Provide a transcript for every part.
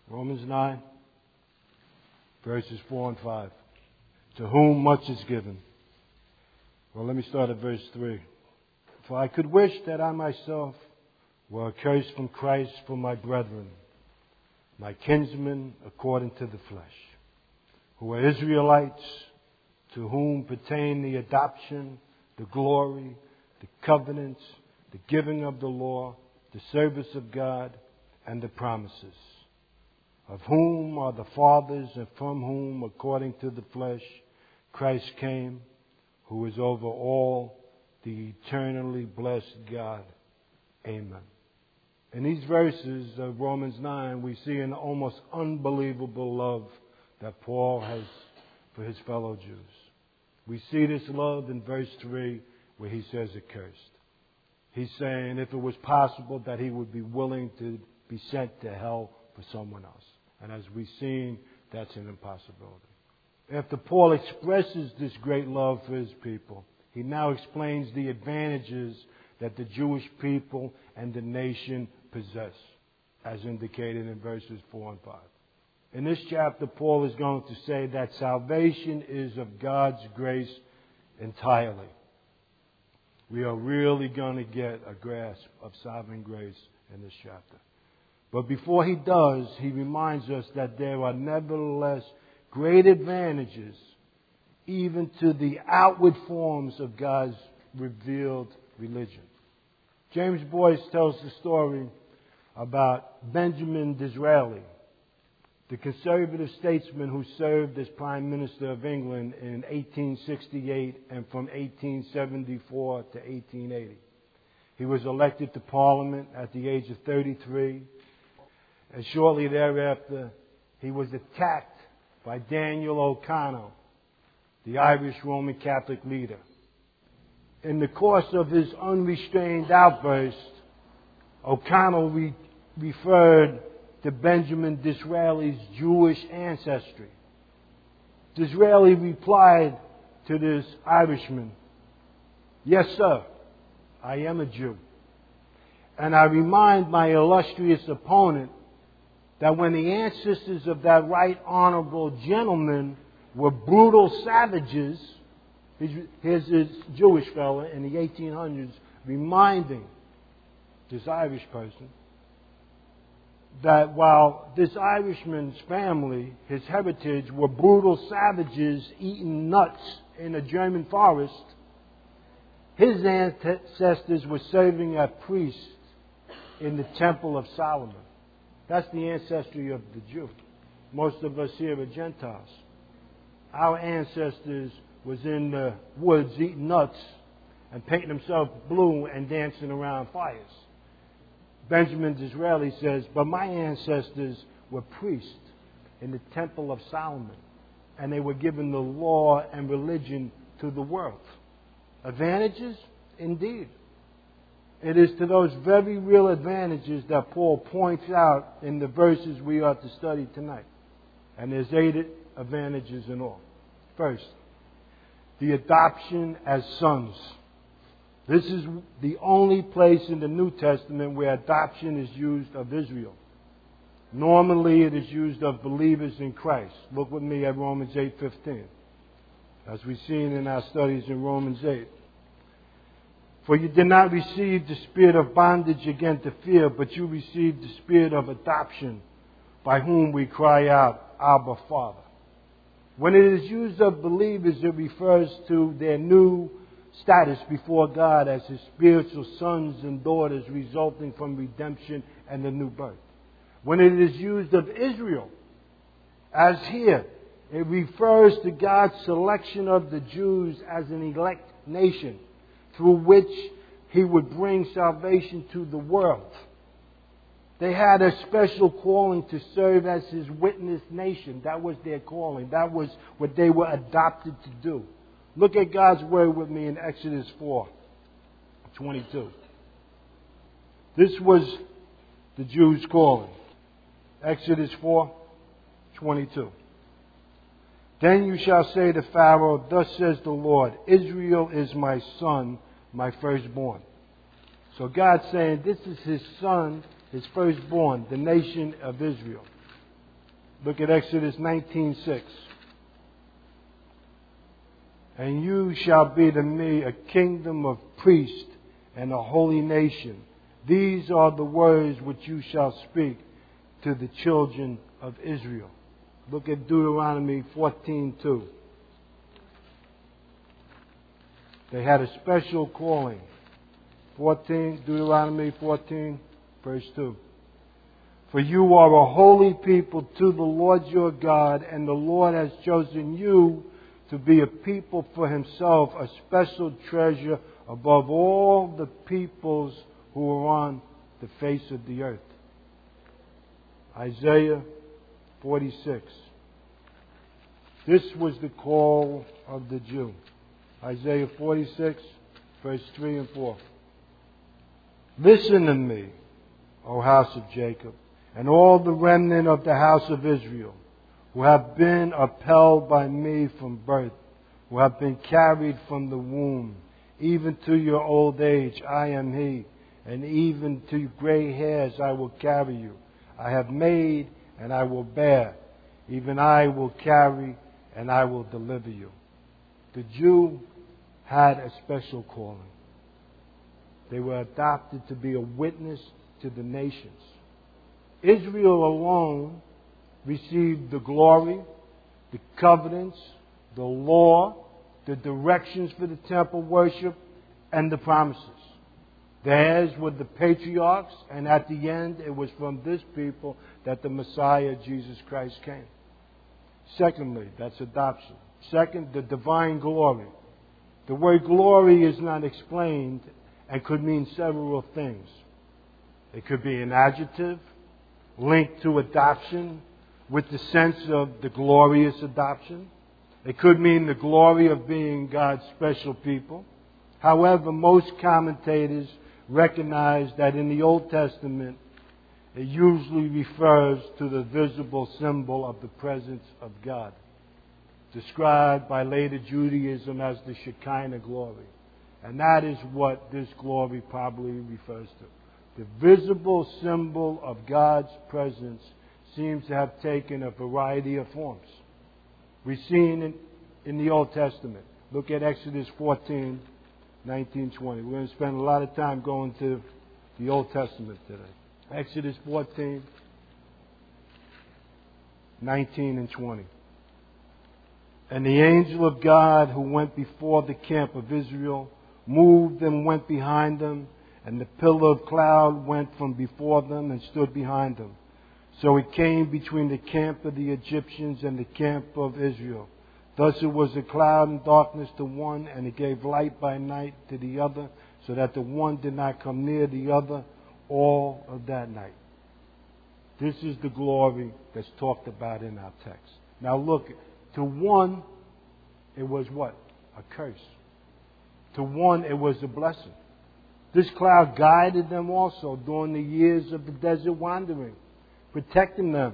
Romans 9, verses 4 and 5. To whom much is given. Well, let me start at verse 3. For I could wish that I myself were accursed from Christ for my brethren, my kinsmen according to the flesh, who are Israelites, to whom pertain the adoption, the glory, the covenants, the giving of the law, the service of God, and the promises, of whom are the fathers, and from whom, according to the flesh, Christ came, who is over all, the eternally blessed God. Amen. In these verses of Romans 9, we see an almost unbelievable love that Paul has for his fellow Jews. We see this love in verse 3 where he says accursed. He's saying if it was possible that he would be willing to be sent to hell for someone else. And as we've seen, that's an impossibility. After Paul expresses this great love for his people, he now explains the advantages that the Jewish people and the nation possess, as indicated in verses 4 and 5. In this chapter, Paul is going to say that salvation is of God's grace entirely. We are really going to get a grasp of sovereign grace in this chapter. But before he does, he reminds us that there are nevertheless great advantages even to the outward forms of God's revealed religion. James Boyce tells the story about Benjamin Disraeli, the conservative statesman who served as Prime Minister of England in 1868 and from 1874 to 1880. He was elected to Parliament at the age of 33, and shortly thereafter he was attacked by Daniel O'Connell, the Irish Roman Catholic leader. In the course of his unrestrained outburst, O'Connell referred to Benjamin Disraeli's Jewish ancestry. Disraeli replied to this Irishman, "Yes, sir, I am a Jew. And I remind my illustrious opponent that when the ancestors of that right honorable gentleman were brutal savages," here's this Jewish fella in the 1800s reminding this Irish person that while this Irishman's family, his heritage, were brutal savages eating nuts in a German forest, his ancestors were serving as priests in the Temple of Solomon. That's the ancestry of the Jew. Most of us here are Gentiles. Our ancestors was in the woods eating nuts and painting themselves blue and dancing around fires. Benjamin Disraeli says, but my ancestors were priests in the Temple of Solomon, and they were given the law and religion to the world. Advantages? Indeed. It is to those very real advantages that Paul points out in the verses we are to study tonight. And there's 8 advantages in all. First, the adoption as sons. This is the only place in the New Testament where adoption is used of Israel. Normally it is used of believers in Christ. Look with me at Romans 8:15. As we've seen in our studies in Romans 8. For you did not receive the spirit of bondage again to fear, but you received the spirit of adoption, by whom we cry out, Abba, Father. When it is used of believers, it refers to their new status before God as His spiritual sons and daughters resulting from redemption and the new birth. When it is used of Israel, as here, it refers to God's selection of the Jews as an elect nation through which He would bring salvation to the world. They had a special calling to serve as His witness nation. That was their calling. That was what they were adopted to do. Look at God's word with me in Exodus 4:22. This was the Jews' calling. Exodus 4:22. Then you shall say to Pharaoh, thus says the Lord, Israel is my son, my firstborn. So God's saying this is His son, His firstborn, the nation of Israel. Look at Exodus 19:6. And you shall be to me a kingdom of priests and a holy nation. These are the words which you shall speak to the children of Israel. Look at Deuteronomy 14:2. They had a special calling. Deuteronomy 14, verse 2. For you are a holy people to the Lord your God, and the Lord has chosen you to be a people for himself, a special treasure above all the peoples who are on the face of the earth. Isaiah 46. This was the call of the Jew. Isaiah 46, verse 3 and 4. Listen to me, O house of Jacob, and all the remnant of the house of Israel, who have been upheld by me from birth, who have been carried from the womb, even to your old age, I am he, and even to gray hairs I will carry you. I have made and I will bear, even I will carry and I will deliver you. The Jew had a special calling. They were adopted to be a witness to the nations. Israel alone received the glory, the covenants, the law, the directions for the temple worship, and the promises. Theirs were the patriarchs, and at the end, it was from this people that the Messiah, Jesus Christ, came. Secondly, that's adoption. Second, the divine glory. The word glory is not explained and could mean several things. It could be an adjective linked to adoption with the sense of the glorious adoption. It could mean the glory of being God's special people. However, most commentators recognize that in the Old Testament, it usually refers to the visible symbol of the presence of God, described by later Judaism as the Shekinah glory. And that is what this glory probably refers to. The visible symbol of God's presence seems to have taken a variety of forms. We've seen in the Old Testament. Look at Exodus 14, 19, 20. We're going to spend a lot of time going to the Old Testament today. Exodus 14, 19 and 20. And the angel of God who went before the camp of Israel moved and went behind them, and the pillar of cloud went from before them and stood behind them. So it came between the camp of the Egyptians and the camp of Israel. Thus it was a cloud and darkness to one, and it gave light by night to the other, so that the one did not come near the other all of that night. This is the glory that's talked about in our text. Now look, to one, it was what? A curse. To one, it was a blessing. This cloud guided them also during the years of the desert wandering, protecting them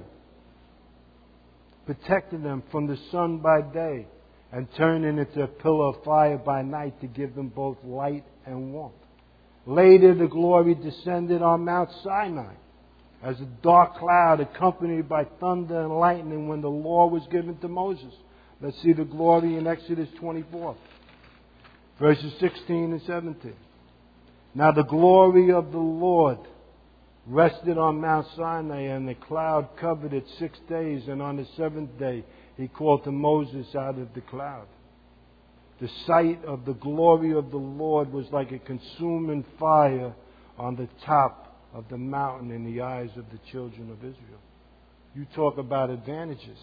from the sun by day, and turning into a pillar of fire by night to give them both light and warmth. Later, the glory descended on Mount Sinai as a dark cloud accompanied by thunder and lightning when the law was given to Moses. Let's see the glory in Exodus 24, verses 16 and 17. Now the glory of the Lord rested on Mount Sinai, and the cloud covered it 6 days, and on the seventh day he called to Moses out of the cloud. The sight of the glory of the Lord was like a consuming fire on the top of the mountain in the eyes of the children of Israel. You talk about advantages.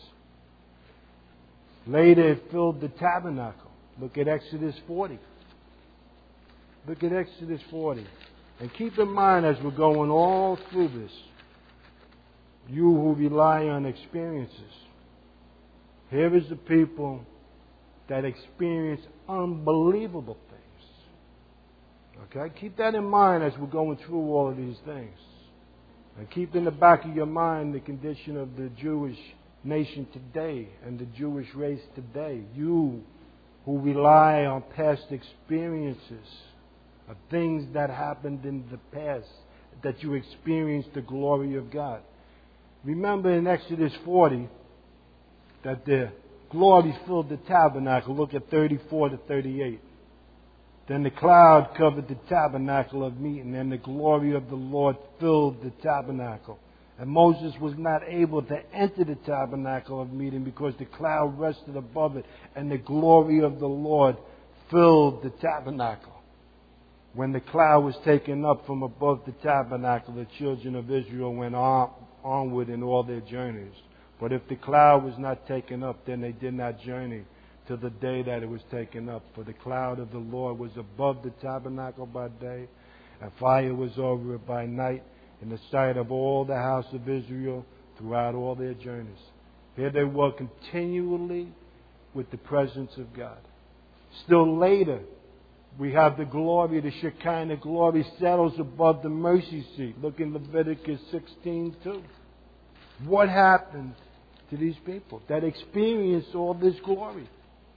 Later it filled the tabernacle. Look at Exodus 40. Look at Exodus 40. And keep in mind as we're going all through this, you who rely on experiences, here is the people that experience unbelievable things. Okay? Keep that in mind as we're going through all of these things. And keep in the back of your mind the condition of the Jewish nation today and the Jewish race today. You who rely on past experiences of things that happened in the past, that you experienced the glory of God. Remember in Exodus 40 that the glory filled the tabernacle. Look at 34 to 38. Then the cloud covered the tabernacle of meeting, and the glory of the Lord filled the tabernacle. And Moses was not able to enter the tabernacle of meeting because the cloud rested above it, and the glory of the Lord filled the tabernacle. When the cloud was taken up from above the tabernacle, the children of Israel went onward in all their journeys. But if the cloud was not taken up, then they did not journey till the day that it was taken up. For the cloud of the Lord was above the tabernacle by day, and fire was over it by night, in the sight of all the house of Israel throughout all their journeys. Here they were continually with the presence of God. Still later, we have the glory, the Shekinah glory settles above the mercy seat. Look in Leviticus 16:2. What happened to these people that experienced all this glory?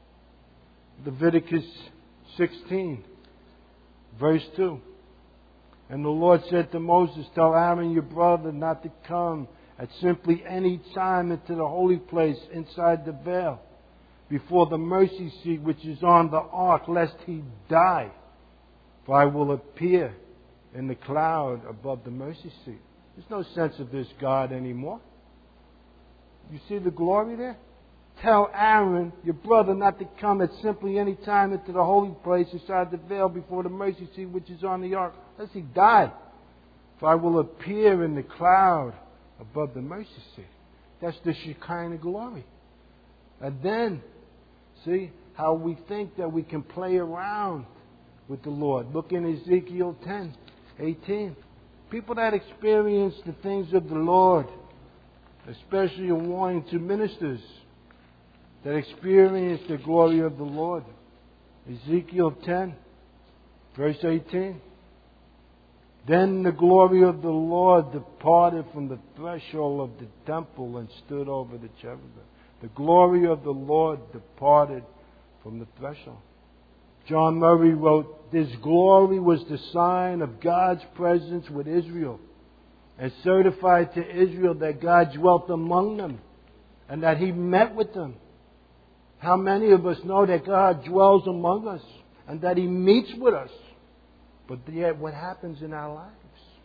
Leviticus 16, verse 2. And the Lord said to Moses, tell Aaron your brother not to come at simply any time into the holy place inside the veil, before the mercy seat which is on the ark, lest he die. For I will appear in the cloud above the mercy seat. There's no sense of this God anymore. You see the glory there? Tell Aaron, your brother, not to come at simply any time into the holy place inside the veil before the mercy seat which is on the ark, lest he die. For I will appear in the cloud above the mercy seat. That's the Shekinah glory. And then, see how we think that we can play around with the Lord. Look in Ezekiel 10:18. People that experience the things of the Lord, especially a warning to ministers that experience the glory of the Lord. Ezekiel 10, verse 18. Then the glory of the Lord departed from the threshold of the temple and stood over the cherubim. The glory of the Lord departed from the threshold. John Murray wrote, this glory was the sign of God's presence with Israel, and certified to Israel that God dwelt among them and that He met with them. How many of us know that God dwells among us and that He meets with us? But yet what happens in our lives?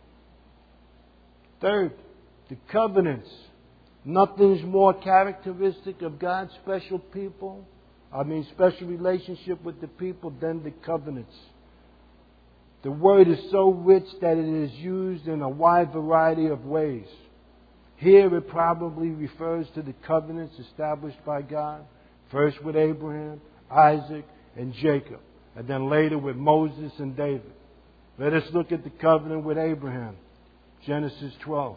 Third, the covenants. Nothing's more characteristic of God's special special relationship with the people than the covenants. The word is so rich that it is used in a wide variety of ways. Here it probably refers to the covenants established by God, first with Abraham, Isaac, and Jacob, and then later with Moses and David. Let us look at the covenant with Abraham, Genesis 12.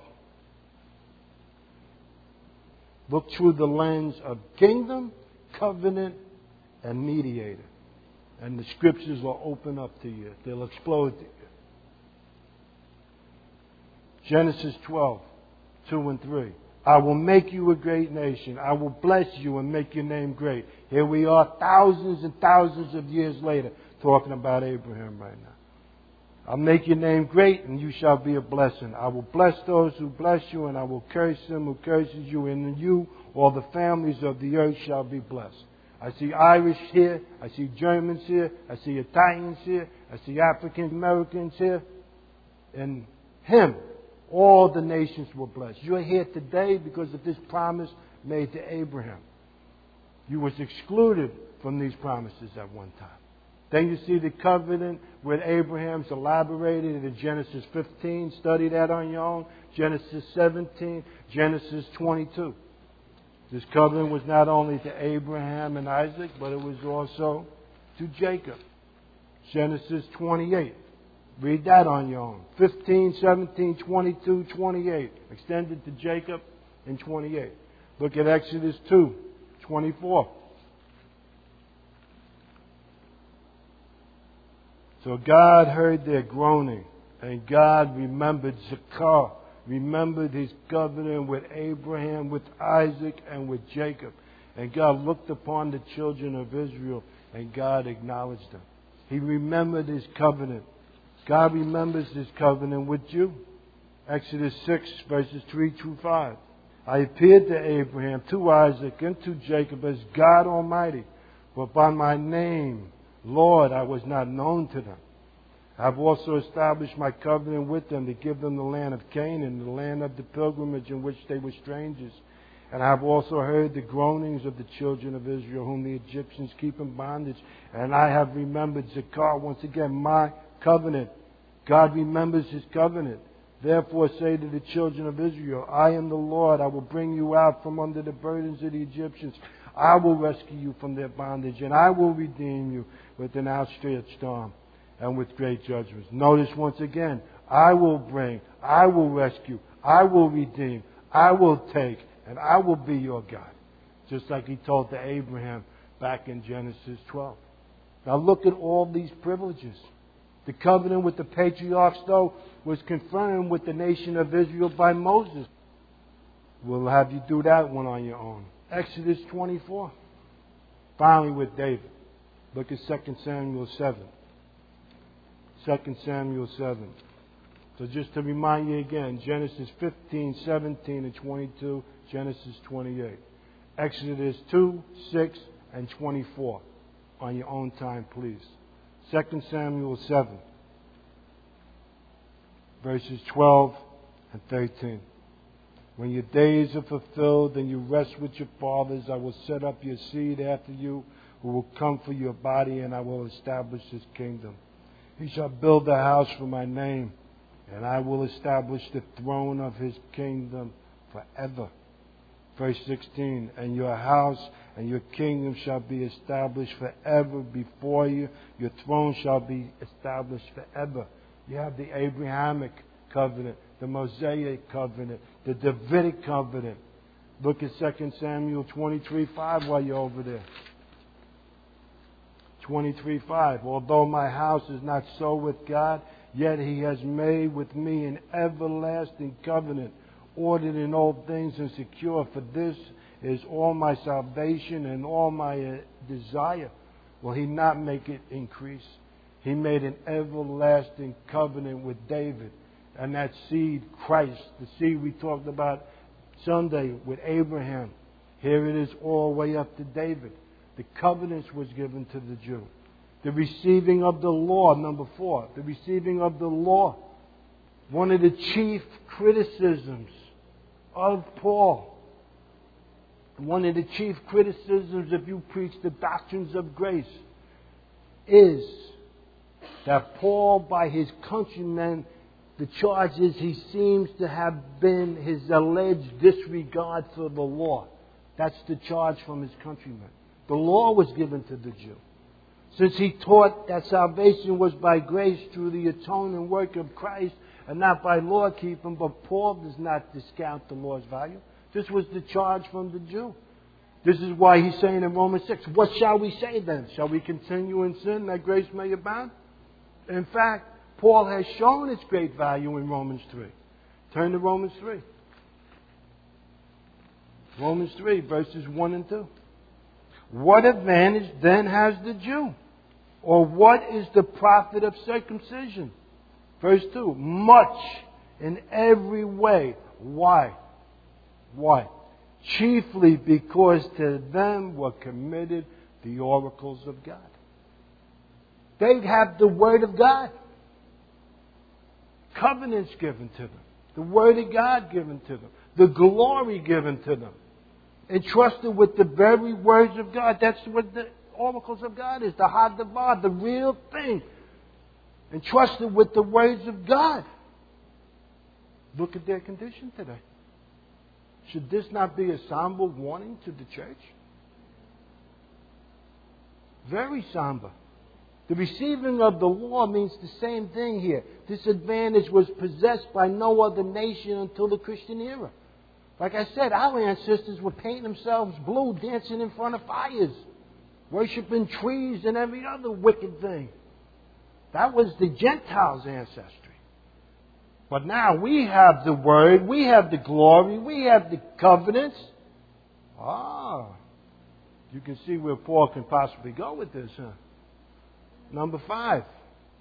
Look through the lens of kingdom, covenant, and mediator. And the scriptures will open up to you. They'll explode to you. Genesis 12, 2 and 3. I will make you a great nation. I will bless you and make your name great. Here we are thousands and thousands of years later talking about Abraham right now. I'll make your name great and you shall be a blessing. I will bless those who bless you and I will curse him who curses you. And in you all the families of the earth shall be blessed. I see Irish here. I see Germans here. I see Italians here. I see African Americans here. In Him, all the nations were blessed. You're here today because of this promise made to Abraham. You was excluded from these promises at one time. Then you see the covenant with Abraham's elaborated in Genesis 15. Study that on your own. Genesis 17. Genesis 22. This covenant was not only to Abraham and Isaac, but it was also to Jacob. Genesis 28. Read that on your own. 15, 17, 22, 28. Extended to Jacob in 28. Look at Exodus 2, 24. So God heard their groaning, and God remembered Zakar, remembered His covenant with Abraham, with Isaac, and with Jacob. And God looked upon the children of Israel, and God acknowledged them. He remembered His covenant. God remembers His covenant with you. Exodus 6, verses 3 through 5. I appeared to Abraham, to Isaac, and to Jacob as God Almighty. But by my name, Lord, I was not known to them. I have also established my covenant with them to give them the land of Canaan, the land of the pilgrimage in which they were strangers. And I have also heard the groanings of the children of Israel, whom the Egyptians keep in bondage. And I have remembered Zakar, once again, my covenant. God remembers His covenant. Therefore say to the children of Israel, I am the Lord. I will bring you out from under the burdens of the Egyptians. I will rescue you from their bondage, and I will redeem you with an outstretched arm and with great judgments. Notice once again, I will bring, I will rescue, I will redeem, I will take, and I will be your God. Just like He told to Abraham back in Genesis 12. Now look at all these privileges. The covenant with the patriarchs, though, was confirmed with the nation of Israel by Moses. We'll have you do that one on your own. Exodus 24. Finally with David. Look at 2 Samuel 7. 2 Samuel 7. So just to remind you again, Genesis 15, 17, and 22, Genesis 28. Exodus 2, 6, and 24. On your own time, please. 2 Samuel 7, verses 12 and 13. When your days are fulfilled and you rest with your fathers, I will set up your seed after you, who will come for your body, and I will establish His kingdom. He shall build a house for my name, and I will establish the throne of His kingdom forever. Verse 16, and your house and your kingdom shall be established forever before you. Your throne shall be established forever. You have the Abrahamic covenant, the Mosaic covenant, the Davidic covenant. Look at 2 Samuel 23:5 while you're over there. 23:5. Although my house is not so with God, yet He has made with me an everlasting covenant, ordered in all things and secure. For this is all my salvation and all my desire. Will He not make it increase? He made an everlasting covenant with David. And that seed, Christ, the seed we talked about Sunday with Abraham. Here it is all the way up to David. The covenants was given to the Jew. The receiving of the law, number 4. The receiving of the law. One of the chief criticisms of Paul. One of the chief criticisms if you preach the doctrines of grace is that Paul, by his countrymen, the charge is he seems to have been his alleged disregard for the law. That's the charge from his countrymen. The law was given to the Jew. Since he taught that salvation was by grace through the atoning work of Christ and not by law keeping, but Paul does not discount the law's value. This was the charge from the Jew. This is why he's saying in Romans 6, what shall we say then? Shall we continue in sin that grace may abound? In fact, Paul has shown its great value in Romans 3. Turn to Romans 3. Romans 3, verses 1 and 2. What advantage then has the Jew? Or what is the profit of circumcision? Verse 2. Much in every way. Why? Why? Chiefly because to them were committed the oracles of God. They have the Word of God. Covenants given to them. The Word of God given to them. The glory given to them. Entrusted with the very words of God. That's what the oracles of God is. The Hadavar, the real thing. Entrusted with the words of God. Look at their condition today. Should this not be a somber warning to the church? Very somber. The receiving of the law means the same thing here. This advantage was possessed by no other nation until the Christian era. Like I said, our ancestors were painting themselves blue, dancing in front of fires, worshiping trees and every other wicked thing. That was the Gentiles' ancestry. But now we have the Word, we have the glory, we have the covenants. You can see where Paul can possibly go with this, huh? Number 5,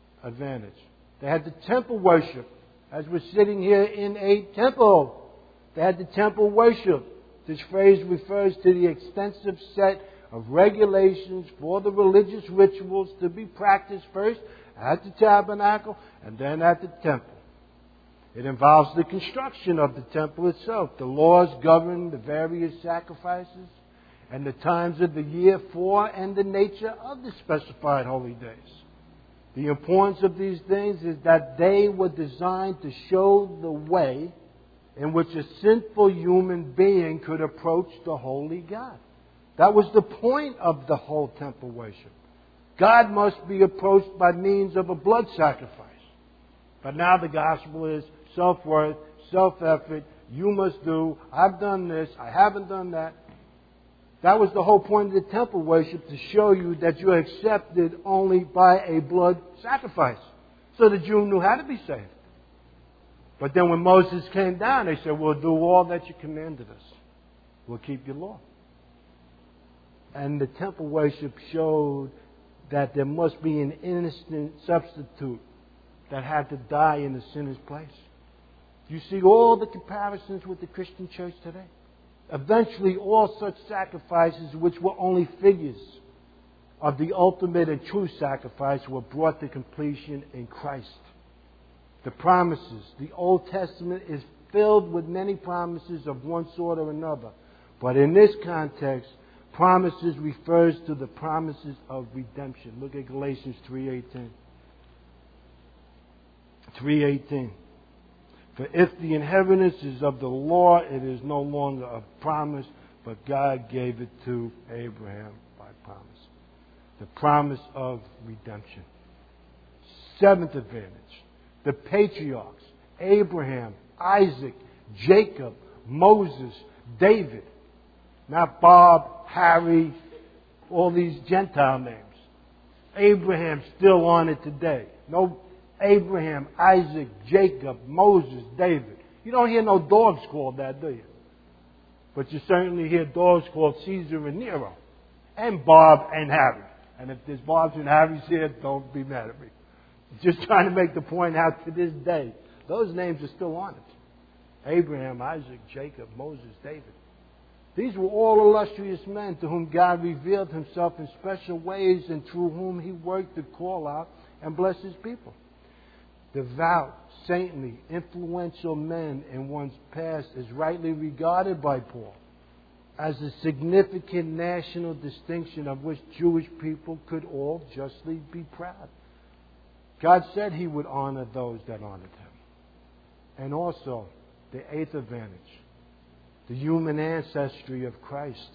advantage. They had the temple worship, as we're sitting here in a temple. They had the temple worship. This phrase refers to the extensive set of regulations for the religious rituals to be practiced first at the tabernacle and then at the temple. It involves the construction of the temple itself. The laws govern the various sacrifices and the times of the year for and the nature of the specified holy days. The importance of these things is that they were designed to show the way in which a sinful human being could approach the holy God. That was the point of the whole temple worship. God must be approached by means of a blood sacrifice. But now the gospel is self-worth, self-effort. You must do. I've done this. I haven't done that. That was the whole point of the temple worship, to show you that you're accepted only by a blood sacrifice. So the Jew knew how to be saved. But then when Moses came down, they said, we'll do all that you commanded us. We'll keep your law. And the temple worship showed that there must be an innocent substitute that had to die in the sinner's place. You see all the comparisons with the Christian church today. Eventually, all such sacrifices, which were only figures of the ultimate and true sacrifice, were brought to completion in Christ. The promises. The Old Testament is filled with many promises of one sort or another. But in this context, promises refers to the promises of redemption. Look at Galatians 3:18. 3:18. For if the inheritance is of the law, it is no longer of promise, but God gave it to Abraham by promise. The promise of redemption. Seventh advantage. The patriarchs, Abraham, Isaac, Jacob, Moses, David. Not Bob, Harry, all these Gentile names. Abraham's still on it today. No Abraham, Isaac, Jacob, Moses, David. You don't hear no dogs called that, do you? But you certainly hear dogs called Caesar and Nero. And Bob and Harry. And if there's Bobs and Harrys here, don't be mad at me. Just trying to make the point out to this day. Those names are still on it. Abraham, Isaac, Jacob, Moses, David. These were all illustrious men to whom God revealed himself in special ways and through whom he worked to call out and bless his people. Devout, saintly, influential men in one's past is rightly regarded by Paul as a significant national distinction of which Jewish people could all justly be proud. God said he would honor those that honored him. And also, the eighth advantage, the human ancestry of Christ.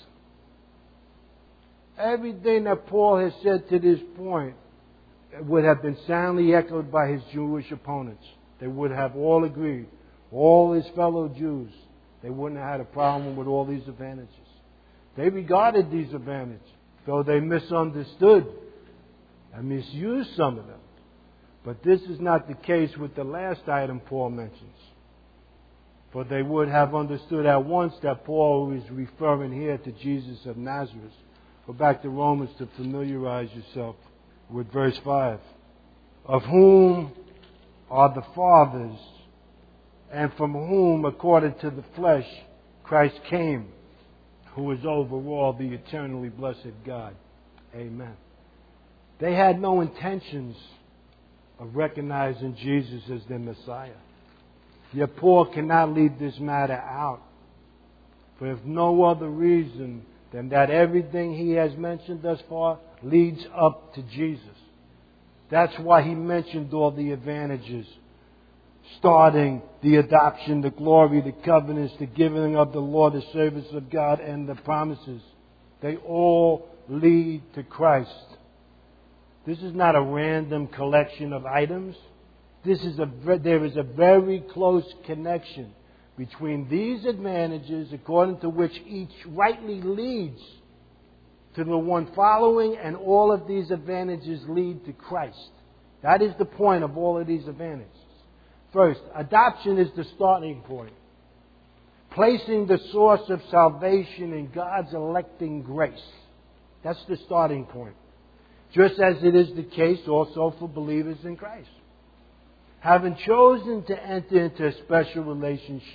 Everything that Paul has said to this point would have been soundly echoed by his Jewish opponents. They would have all agreed. All his fellow Jews, they wouldn't have had a problem with all these advantages. They regarded these advantages, though they misunderstood and misused some of them. But this is not the case with the last item Paul mentions. For they would have understood at once that Paul is referring here to Jesus of Nazareth. Go back to Romans to familiarize yourself with verse 5. Of whom are the fathers, and from whom, according to the flesh, Christ came, who is over all, the eternally blessed God. Amen. They had no intentions of recognizing Jesus as their Messiah. Yet Paul cannot leave this matter out, for if no other reason than that everything he has mentioned thus far leads up to Jesus. That's why he mentioned all the advantages, starting the adoption, the glory, the covenants, the giving of the law, the service of God, and the promises. They all lead to Christ. This is not a random collection of items. There is a very close connection between these advantages, according to which each rightly leads to the one following, and all of these advantages lead to Christ. That is the point of all of these advantages. First, adoption is the starting point. Placing the source of salvation in God's electing grace. That's the starting point. Just as it is the case also for believers in Christ. Having chosen to enter into a special relationship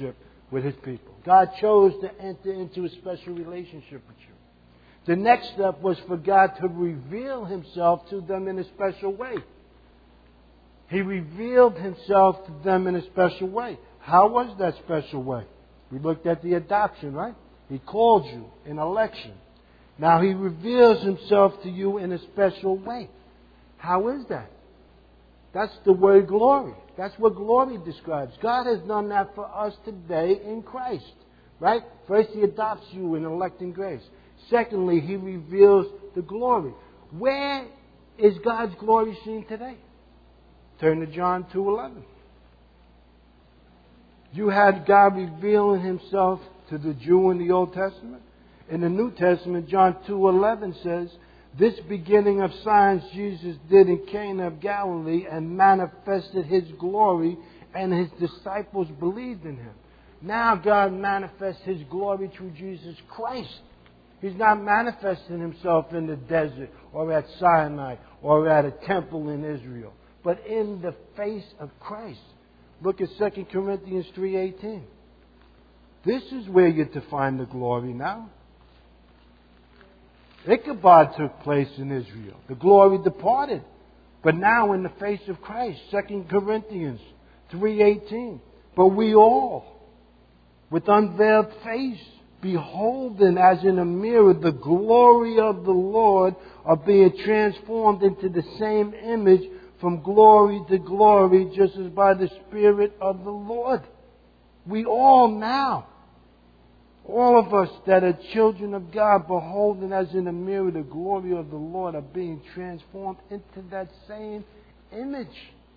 with His people. God chose to enter into a special relationship with you. The next step was for God to reveal Himself to them in a special way. He revealed Himself to them in a special way. How was that special way? We looked at the adoption, right? He called you in election. Now He reveals Himself to you in a special way. How is that? That's the word glory. That's what glory describes. God has done that for us today in Christ. Right? First, He adopts you in electing grace. Secondly, He reveals the glory. Where is God's glory seen today? Turn to John 2:11. You had God revealing Himself to the Jew in the Old Testament. In the New Testament, John 2:11 says, this beginning of signs Jesus did in Cana of Galilee and manifested His glory, and His disciples believed in Him. Now God manifests His glory through Jesus Christ. He's not manifesting Himself in the desert or at Sinai or at a temple in Israel, but in the face of Christ. Look at 2 Corinthians 3:18. This is where you define the glory now. Ichabod took place in Israel. The glory departed. But now in the face of Christ, 2 Corinthians 3:18. But we all, with unveiled face, beholding as in a mirror the glory of the Lord, are being transformed into the same image from glory to glory, just as by the Spirit of the Lord. We all now, all of us that are children of God, beholding as in a mirror the glory of the Lord, are being transformed into that same image.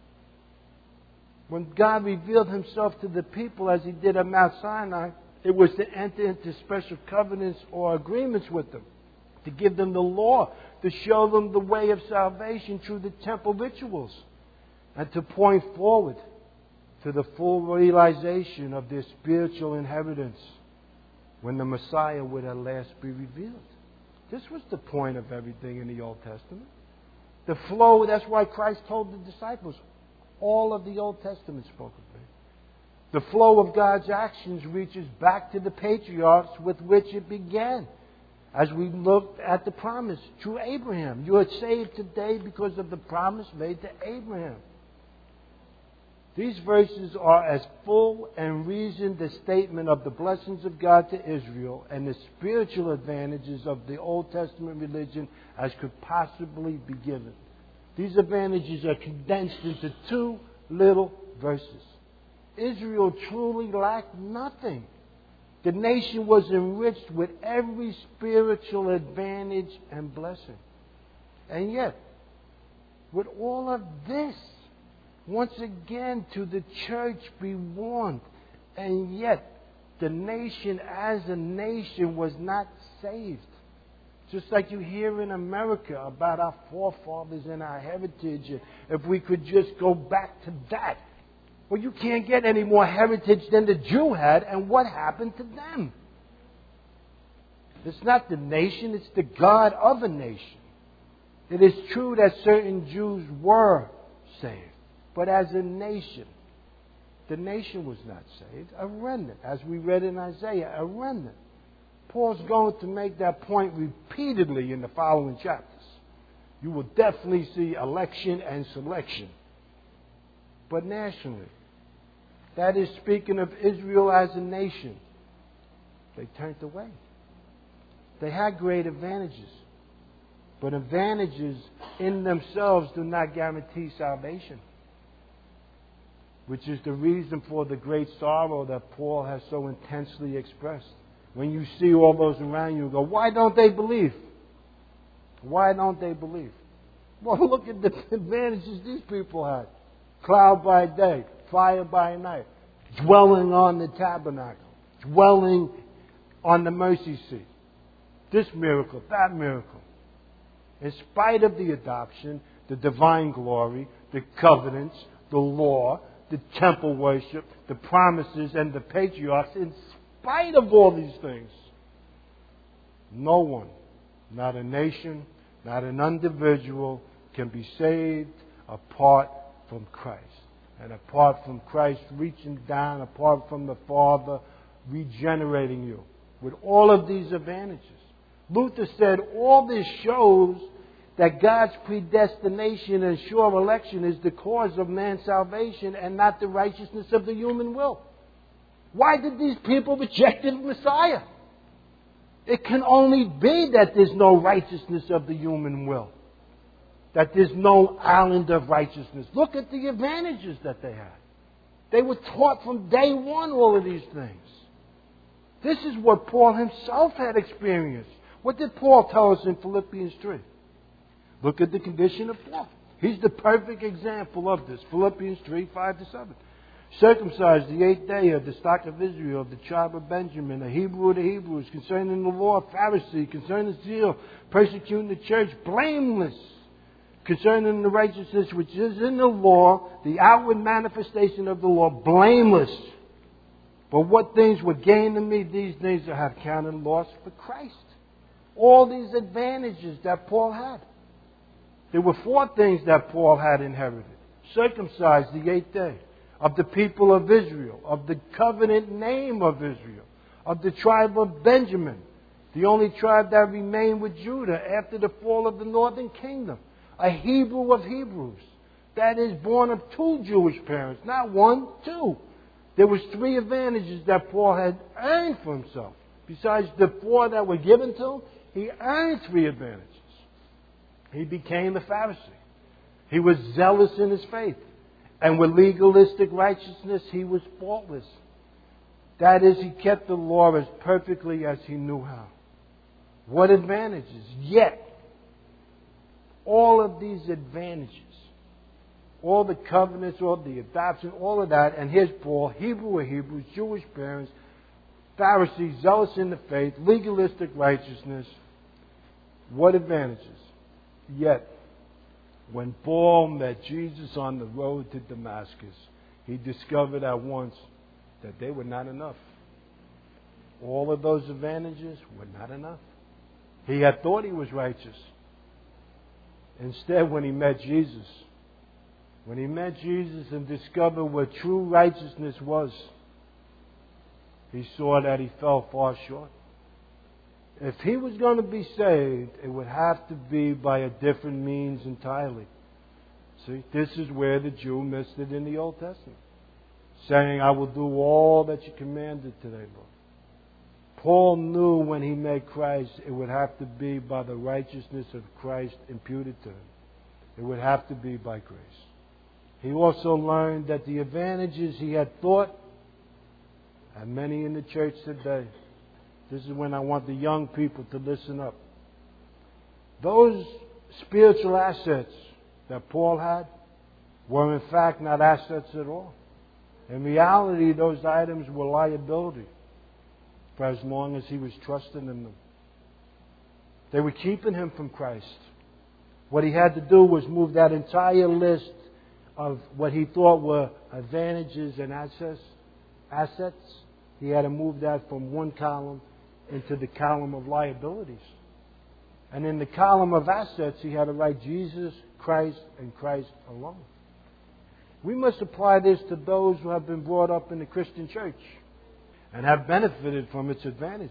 When God revealed Himself to the people as He did at Mount Sinai, it was to enter into special covenants or agreements with them, to give them the law, to show them the way of salvation through the temple rituals, and to point forward to the full realization of their spiritual inheritance when the Messiah would at last be revealed. This was the point of everything in the Old Testament. The flow, that's why Christ told the disciples, all of the Old Testament spoke of me. The flow of God's actions reaches back to the patriarchs with which it began. As we looked at the promise through Abraham. You are saved today because of the promise made to Abraham. These verses are as full and reasoned a statement of the blessings of God to Israel and the spiritual advantages of the Old Testament religion as could possibly be given. These advantages are condensed into two little verses. Israel truly lacked nothing. The nation was enriched with every spiritual advantage and blessing. And yet, with all of this, once again, to the church be warned. And yet, the nation as a nation was not saved. Just like you hear in America about our forefathers and our heritage. And if we could just go back to that. Well, you can't get any more heritage than the Jew had. And what happened to them? It's not the nation, it's the God of a nation. It is true that certain Jews were saved. But as a nation, the nation was not saved. A remnant, as we read in Isaiah, a remnant. Paul's going to make that point repeatedly in the following chapters. You will definitely see election and selection. But nationally, that is speaking of Israel as a nation, they turned away. They had great advantages. But advantages in themselves do not guarantee salvation. Which is the reason for the great sorrow that Paul has so intensely expressed. When you see all those around you, you go, why don't they believe? Why don't they believe? Well, look at the advantages these people had. Cloud by day, fire by night, dwelling on the tabernacle, dwelling on the mercy seat. This miracle, that miracle. In spite of the adoption, the divine glory, the covenants, the law, the temple worship, the promises, and the patriarchs, in spite of all these things, no one, not a nation, not an individual, can be saved apart from Christ. And apart from Christ reaching down, apart from the Father, regenerating you with all of these advantages. Luther said all this shows that God's predestination and sure election is the cause of man's salvation and not the righteousness of the human will. Why did these people reject the Messiah? It can only be that there's no righteousness of the human will. That there's no island of righteousness. Look at the advantages that they had. They were taught from day one all of these things. This is what Paul himself had experienced. What did Paul tell us in Philippians 3? Look at the condition of Paul. He's the perfect example of this. Philippians 3, 5-7. Circumcised the 8th day of the stock of Israel, of the tribe of Benjamin, a Hebrew of the Hebrews, concerning the law, Pharisee, concerning zeal, persecuting the church, blameless, concerning the righteousness which is in the law, the outward manifestation of the law, blameless. But what things were gained to me, these things I have counted loss for Christ. All these advantages that Paul had. There were 4 things that Paul had inherited. Circumcised the 8th day, of the people of Israel, of the covenant name of Israel, of the tribe of Benjamin, the only tribe that remained with Judah after the fall of the northern kingdom, a Hebrew of Hebrews, that is born of 2 Jewish parents, not 1, 2. There was 3 advantages that Paul had earned for himself. Besides the 4 that were given to him, he earned 3 advantages. He became a Pharisee. He was zealous in his faith. And with legalistic righteousness, he was faultless. That is, he kept the law as perfectly as he knew how. What advantages? Yet, all of these advantages, all the covenants, all the adoption, all of that, and here's Paul, Hebrew of Hebrews, Jewish parents, Pharisee, zealous in the faith, legalistic righteousness. What advantages? Yet, when Paul met Jesus on the road to Damascus, he discovered at once that they were not enough. All of those advantages were not enough. He had thought he was righteous. Instead, when he met Jesus and discovered what true righteousness was, he saw that he fell far short. If he was going to be saved, it would have to be by a different means entirely. See, this is where the Jew missed it in the Old Testament. Saying, I will do all that you commanded today, Lord. Paul knew when he met Christ, it would have to be by the righteousness of Christ imputed to him. It would have to be by grace. He also learned that the advantages he had thought, and many in the church today, this is when I want the young people to listen up. Those spiritual assets that Paul had were in fact not assets at all. In reality, those items were liability for as long as he was trusting in them. They were keeping him from Christ. What he had to do was move that entire list of what he thought were advantages and assets. He had to move that from one column into the column of liabilities. And in the column of assets, he had to write Jesus, Christ, and Christ alone. We must apply this to those who have been brought up in the Christian church and have benefited from its advantages.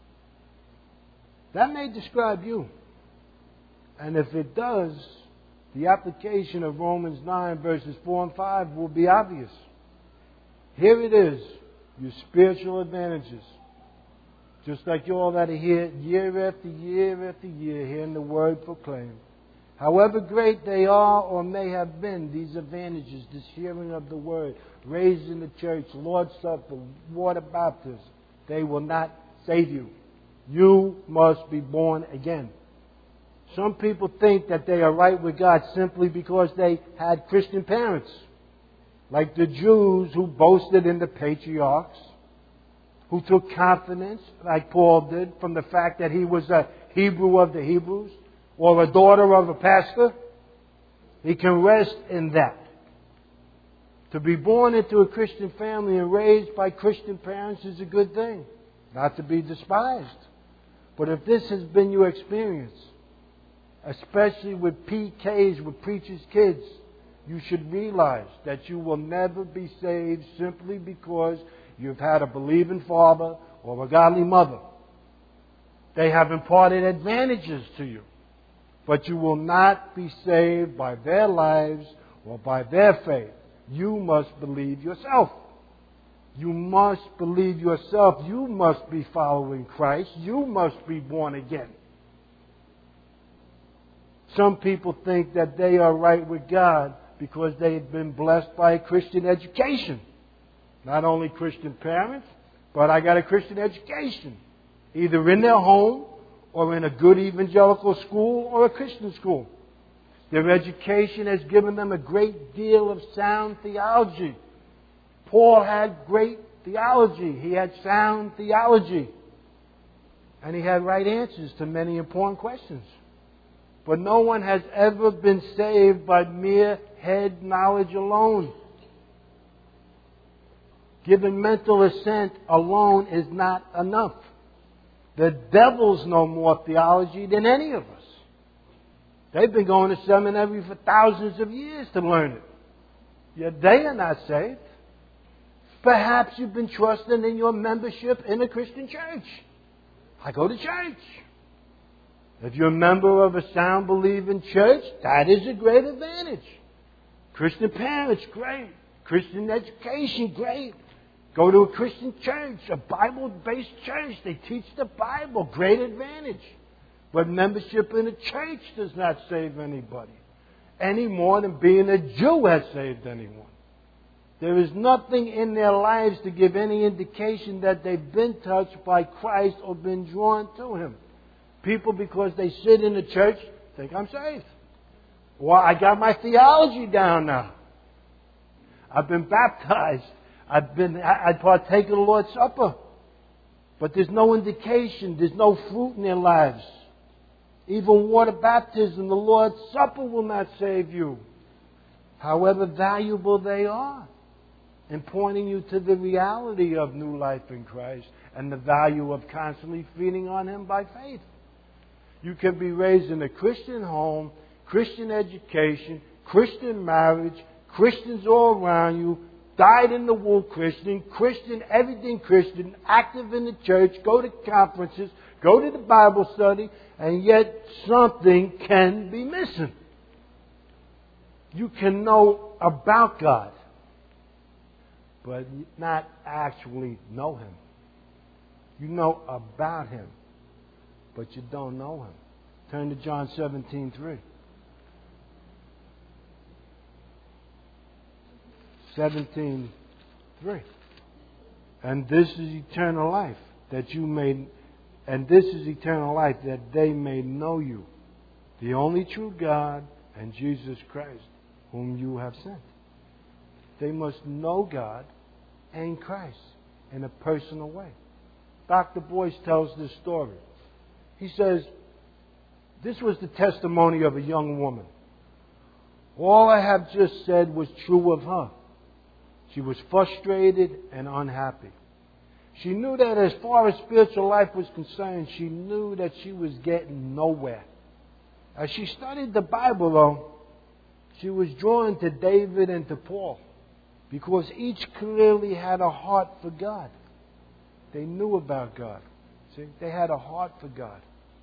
That may describe you. And if it does, the application of Romans 9 verses 4 and 5 will be obvious. Here it is, your spiritual advantages. Just like you all that are here year after year after year hearing the word proclaimed. However great they are or may have been, these advantages, this hearing of the word, raised in the church, Lord's Supper, water baptism, they will not save you. You must be born again. Some people think that they are right with God simply because they had Christian parents. Like the Jews who boasted in the patriarchs, who took confidence, like Paul did, from the fact that he was a Hebrew of the Hebrews or a daughter of a pastor. He can rest in that. To be born into a Christian family and raised by Christian parents is a good thing, not to be despised. But if this has been your experience, especially with PKs, with preachers' kids, you should realize that you will never be saved simply because You've had a believing father or a godly mother. They have imparted advantages to you. But you will not be saved by their lives or by their faith. You must believe yourself. You must believe yourself. You must be following Christ. You must be born again. Some people think that they are right with God because they've been blessed by a Christian education. Not only Christian parents, but I got a Christian education. Either in their home or in a good evangelical school or a Christian school. Their education has given them a great deal of sound theology. Paul had great theology. He had sound theology. And he had right answers to many important questions. But no one has ever been saved by mere head knowledge alone. Giving mental assent alone is not enough. The devils know more theology than any of us. They've been going to seminary for thousands of years to learn it. Yet they are not saved. Perhaps you've been trusting in your membership in a Christian church. I go to church. If you're a member of a sound believing church, that is a great advantage. Christian parents, great. Christian education, great. Go to a Christian church, a Bible-based church. They teach the Bible, great advantage. But membership in a church does not save anybody, any more than being a Jew has saved anyone. There is nothing in their lives to give any indication that they've been touched by Christ or been drawn to Him. People, because they sit in the church, think I'm saved. Well, I got my theology down now. I've been baptized. I partake of the Lord's Supper. But there's no indication, there's no fruit in their lives. Even water baptism, the Lord's Supper will not save you. However valuable they are in pointing you to the reality of new life in Christ and the value of constantly feeding on Him by faith. You can be raised in a Christian home, Christian education, Christian marriage, Christians all around you, died in the womb Christian, everything Christian, active in the church, go to conferences, go to the Bible study, and yet something can be missing. You can know about God, but not actually know Him. You know about Him, but you don't know Him. Turn to John 17:3. 17:3. And this is eternal life, that they may know you, the only true God, and Jesus Christ, whom you have sent. They must know God and Christ in a personal way. Dr. Boyce tells this story. He says, this was the testimony of a young woman. All I have just said was true of her. She was frustrated and unhappy. She knew that as far as spiritual life was concerned, she knew that she was getting nowhere. As she studied the Bible, though, she was drawn to David and to Paul because each clearly had a heart for God. They knew about God. See, they had a heart for God.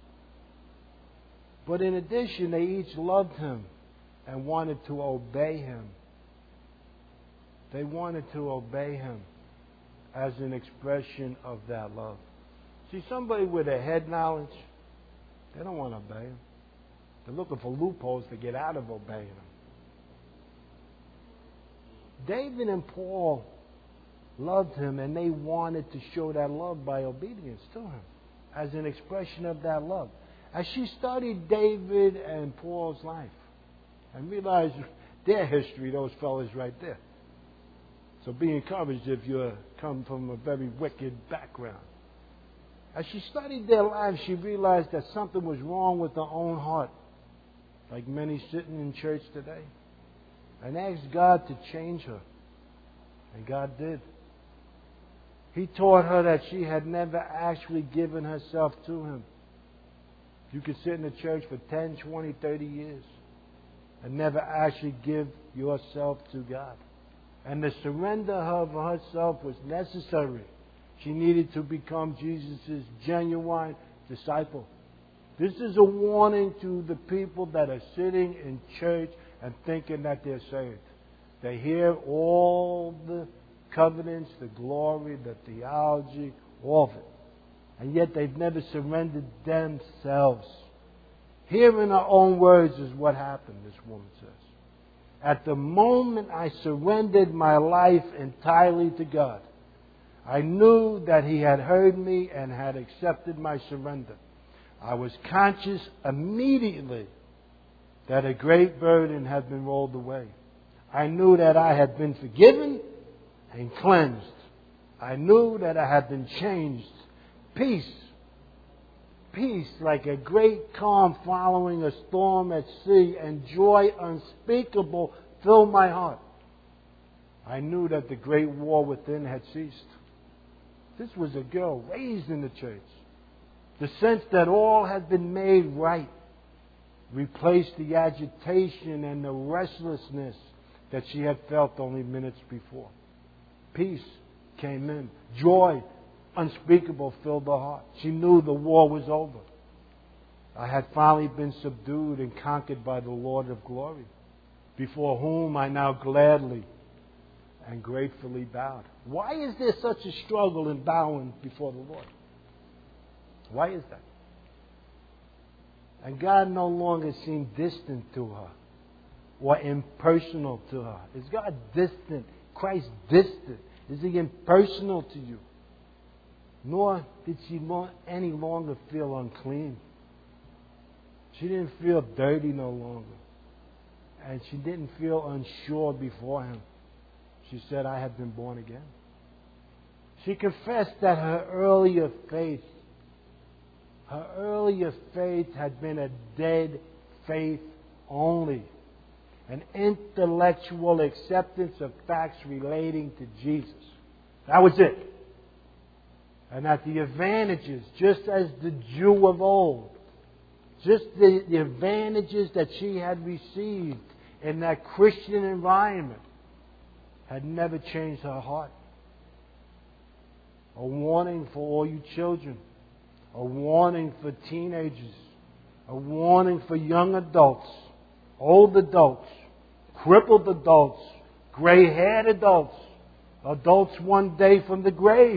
But in addition, they each loved Him and wanted to obey Him. They wanted to obey Him as an expression of that love. See, somebody with a head knowledge, they don't want to obey Him. They're looking for loopholes to get out of obeying Him. David and Paul loved Him, and they wanted to show that love by obedience to Him as an expression of that love. As she studied David and Paul's life and realized their history, those fellas right there. So be encouraged if you come from a very wicked background. As she studied their lives, she realized that something was wrong with her own heart, like many sitting in church today, and asked God to change her. And God did. He taught her that she had never actually given herself to Him. You could sit in the church for 10, 20, 30 years and never actually give yourself to God. And the surrender of herself was necessary. She needed to become Jesus' genuine disciple. This is a warning to the people that are sitting in church and thinking that they're saved. They hear all the covenants, the glory, the theology, all of it. And yet they've never surrendered themselves. Here in our own words is what happened, this woman says. At the moment I surrendered my life entirely to God, I knew that He had heard me and had accepted my surrender. I was conscious immediately that a great burden had been rolled away. I knew that I had been forgiven and cleansed. I knew that I had been changed. Peace like a great calm following a storm at sea, and joy unspeakable filled my heart. I knew that the great war within had ceased. This was a girl raised in the church. The sense that all had been made right replaced the agitation and the restlessness that she had felt only minutes before. Peace came in. Joy unspeakable filled her heart. She knew the war was over. I had finally been subdued and conquered by the Lord of glory, before whom I now gladly and gratefully bowed. Why is there such a struggle in bowing before the Lord? Why is that? And God no longer seemed distant to her or impersonal to her. Is God distant? Christ distant? Is He impersonal to you? Nor did she any longer feel unclean. She didn't feel dirty no longer. And she didn't feel unsure before Him. She said, I have been born again. She confessed that her earlier faith had been a dead faith only. An intellectual acceptance of facts relating to Jesus. That was it. And that the advantages, just as the Jew of old, just the advantages that she had received in that Christian environment, had never changed her heart. A warning for all you children. A warning for teenagers. A warning for young adults. Old adults. Crippled adults. Gray-haired adults. Adults one day from the grave.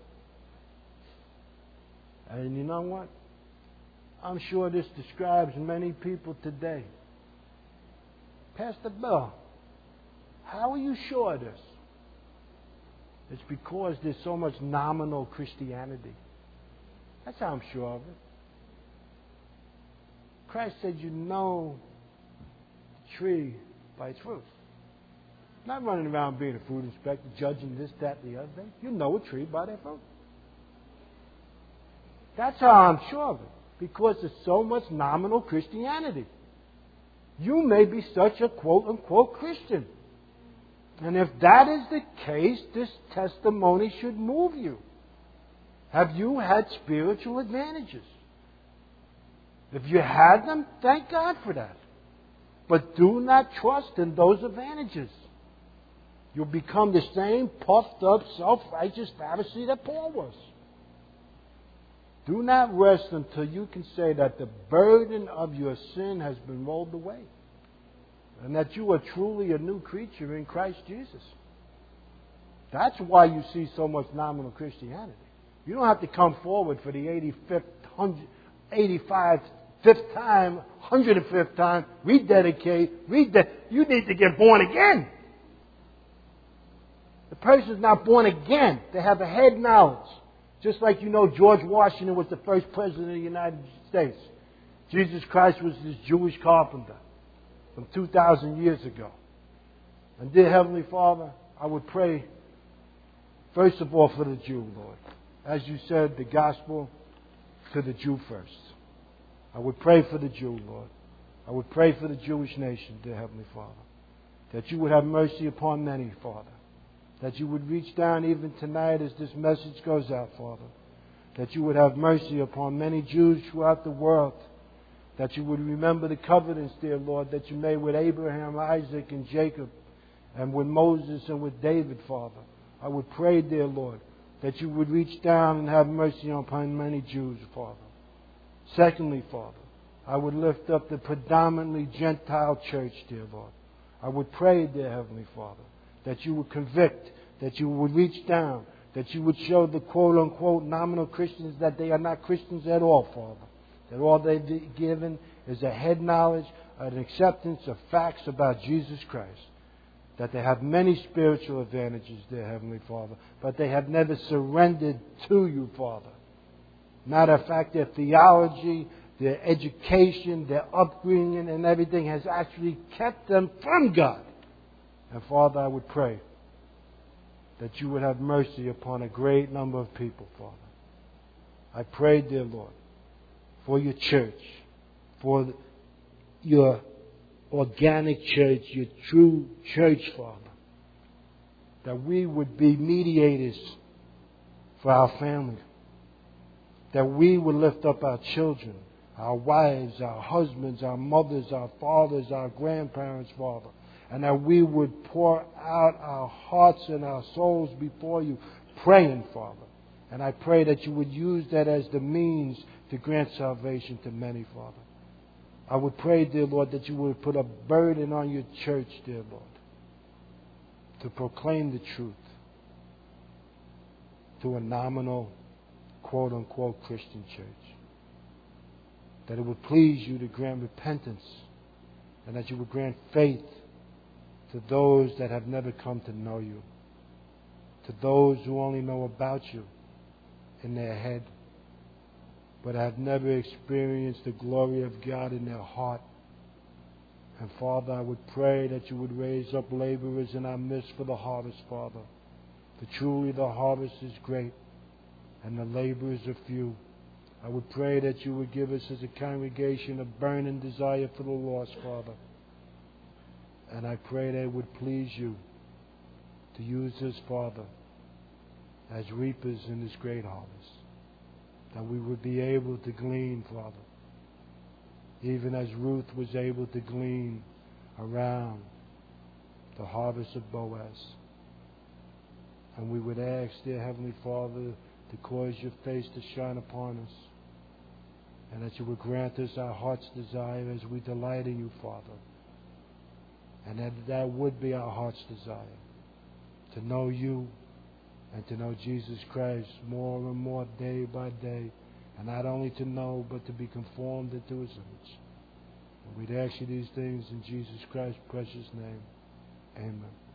And you know what? I'm sure this describes many people today. Pastor Bill, how are you sure of this? It's because there's so much nominal Christianity. That's how I'm sure of it. Christ said you know the tree by its fruits. Not running around being a fruit inspector, judging this, that, and the other thing. You know a tree by their fruit. That's how I'm sure of it. Because there's so much nominal Christianity. You may be such a quote-unquote Christian. And if that is the case, this testimony should move you. Have you had spiritual advantages? If you had them, thank God for that. But do not trust in those advantages. You'll become the same puffed up, self-righteous Pharisee that Paul was. Do not rest until you can say that the burden of your sin has been rolled away. And that you are truly a new creature in Christ Jesus. That's why you see so much nominal Christianity. You don't have to come forward for the 85th time, 105th time, rededicate. You need to get born again. The person's not born again. They have a head knowledge. Just like you know George Washington was the first president of the United States. Jesus Christ was this Jewish carpenter from 2,000 years ago. And dear Heavenly Father, I would pray first of all for the Jew, Lord. As you said, the gospel to the Jew first. I would pray for the Jew, Lord. I would pray for the Jewish nation, dear Heavenly Father. That you would have mercy upon many, Father. That you would reach down even tonight as this message goes out, Father. That you would have mercy upon many Jews throughout the world. That you would remember the covenants, dear Lord, that you made with Abraham, Isaac, and Jacob. and with Moses and with David, Father. I would pray, dear Lord, that you would reach down and have mercy upon many Jews, Father. Secondly, Father, I would lift up the predominantly Gentile church, dear Lord. I would pray, dear Heavenly Father, that you would convict, that you would reach down, that you would show the quote-unquote nominal Christians that they are not Christians at all, Father. That all they've been given is a head knowledge, an acceptance of facts about Jesus Christ. That they have many spiritual advantages, dear Heavenly Father, but they have never surrendered to you, Father. Matter of fact, their theology, their education, their upbringing and everything has actually kept them from God. And Father, I would pray that you would have mercy upon a great number of people, Father. I pray, dear Lord, for your church, for your organic church, your true church, Father, that we would be mediators for our family, that we would lift up our children, our wives, our husbands, our mothers, our fathers, our grandparents, Father, and that we would pour out our hearts and our souls before you, praying, Father. And I pray that you would use that as the means to grant salvation to many, Father. I would pray, dear Lord, that you would put a burden on your church, dear Lord, to proclaim the truth to a nominal, quote-unquote, Christian church. That it would please you to grant repentance and that you would grant faith to those that have never come to know you, to those who only know about you in their head, but have never experienced the glory of God in their heart. And Father, I would pray that you would raise up laborers in our midst for the harvest, Father. For truly the harvest is great and the laborers are few. I would pray that you would give us as a congregation a burning desire for the lost, Father. And I pray that it would please you to use us, Father, as reapers in this great harvest. That we would be able to glean, Father, even as Ruth was able to glean around the harvest of Boaz. And we would ask, dear Heavenly Father, to cause your face to shine upon us, and that you would grant us our heart's desire as we delight in you, Father. And that would be our heart's desire, to know you and to know Jesus Christ more and more day by day. And not only to know, but to be conformed into his image. And we'd ask you these things in Jesus Christ's precious name. Amen.